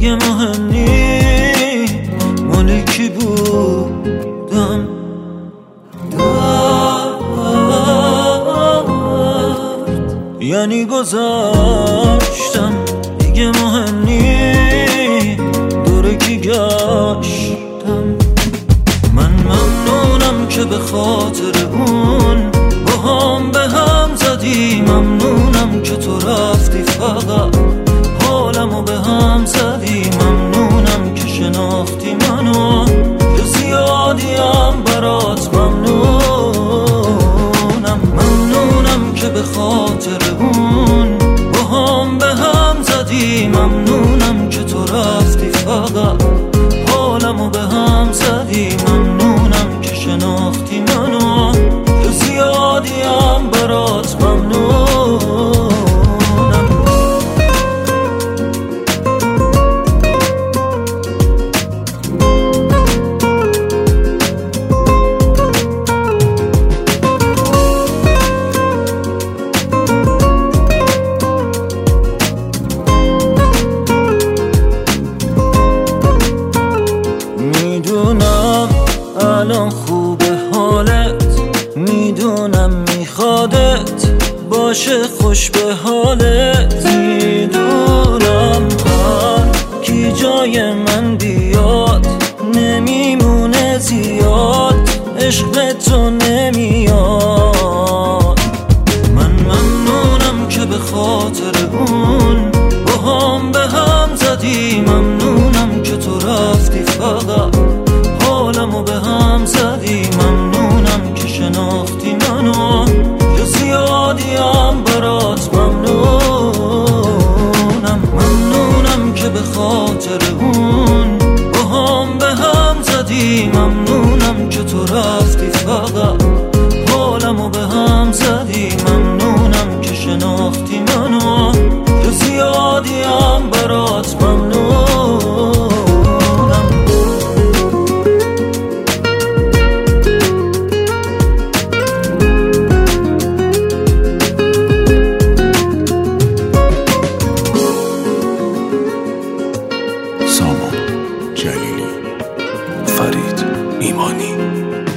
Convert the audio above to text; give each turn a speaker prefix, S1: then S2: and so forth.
S1: دیگه مهم نی مالکی بودم. یعنی گذاشتم دیگه مهم نی دوره کی گشتم. من ممنونم که به خاطر اون با هم به هم زدی، ممنونم که تو رفتی فقط حالمو به هم زدی، ممنونم که شناختی منو که زیادیم برات ممنونم. ممنونم که به خاطر اون با هم به هم زدی، ممنونم که تو رفتی فقط حالمو به هم زدی، ممنونم که شناختی منو که زیادیم برات ممنونم. میدونم الان خوبه حالت، میدونم میخوادت باشه خوش به حالت، میدونم هر کی جای من بیاد نمیمونه زیاد، عشق تو نمیاد. من ممنونم که به خاطر اون با هم به هم زدی، ممنونم که تو رفتی فقط حالمو به هم زدی، ممنونم که شناختی منو که زیادیم برات ممنونم. ممنونم که به خاطر اون با هم به هم زدی، ممنونم که تو رفتی فقط حالمو به هم زدی، ممنونم که شناختی منو که زیادیم برات ممنونم.
S2: سامان جلیلی، فرید ایمانی.